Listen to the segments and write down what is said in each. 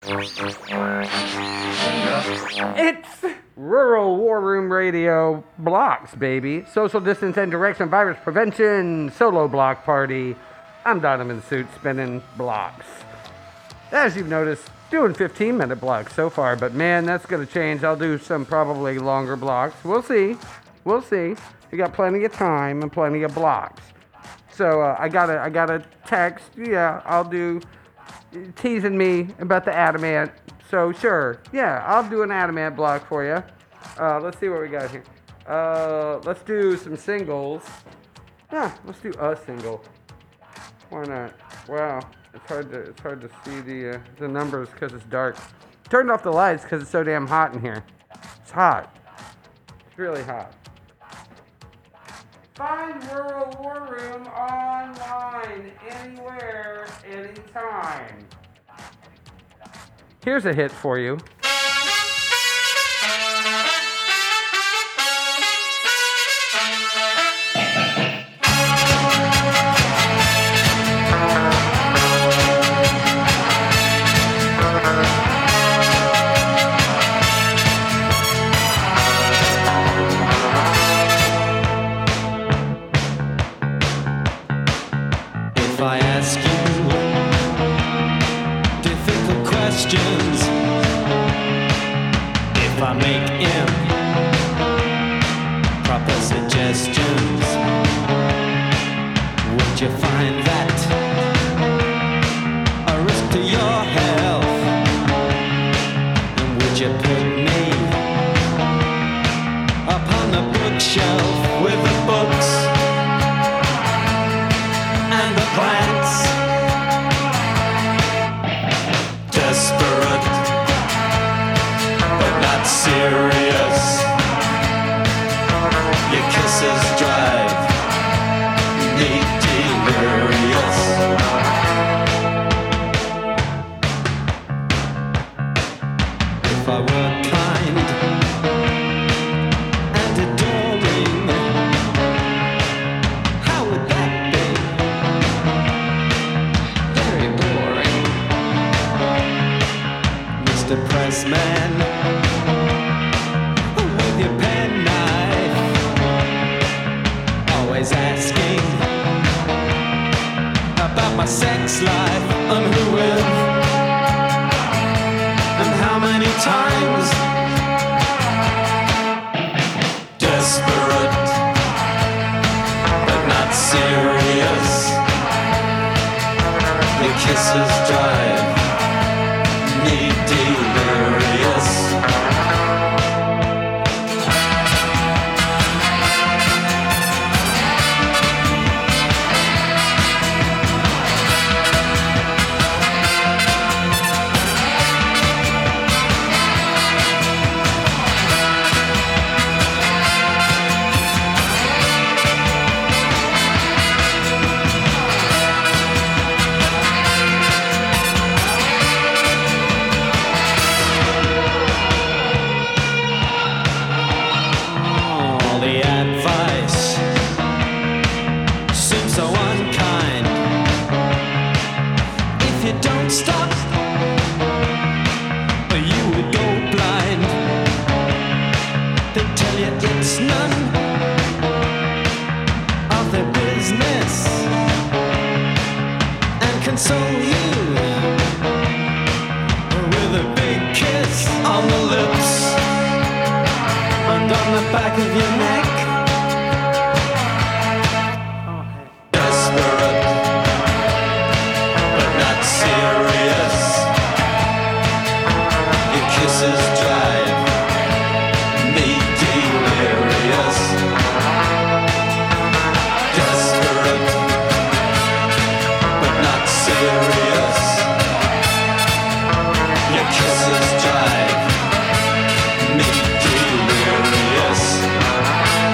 It's Rural War Room Radio Blocks, baby. Social distance and direction, virus prevention, solo block party. I'm Donovan Suit, spinning blocks. As you've noticed, doing 15-minute blocks so far, but man, that's going to change. I'll do some probably longer blocks. We'll see. We'll see. We got plenty of time and plenty of blocks. So I got a text. Yeah, I'll do teasing me about the Adamant. So sure, yeah, I'll do an Adamant block for you. Let's see what we got here. Let's do some singles. Yeah, let's do a single. Why not? Wow, it's hard to see the numbers because it's dark. Turned off the lights because it's so damn hot in here. It's hot. It's really hot. Find Rural War Room online, anywhere, anytime. Here's a hit for you. If I ask you difficult questions, if I make improper suggestions, would you find that a risk to your health? And would you put me upon the bookshelf with the books and the plants? Desperate, but not serious. Your kisses drive me delirious. If I were kind and adoring, how would that be? Very boring. Mr. Pressman, with your penknife, always asking about my sex life and who with and how many times. Desperate, but not serious. Your kisses drive me delirious. All the advice seems so unkind. If you don't stop, you would go blind. They tell you it's none of their business and console you with a big kiss on the lips and on the back of your neck. Desperate, but not serious. Your kisses drive me delirious. Desperate, but not serious. Your kisses drive me delirious.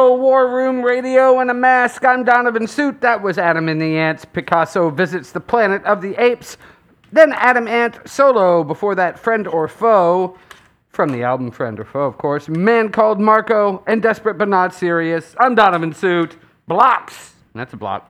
Rural War Room Radio in a Mask. I'm Donovan Suit. That was Adam and the Ants. Picasso Visits the Planet of the Apes. Then Adam Ant solo. Before that, Friend or Foe. From the album Friend or Foe, of course. Man Called Marco and Desperate But Not Serious. I'm Donovan Suit. Blocks. That's a block.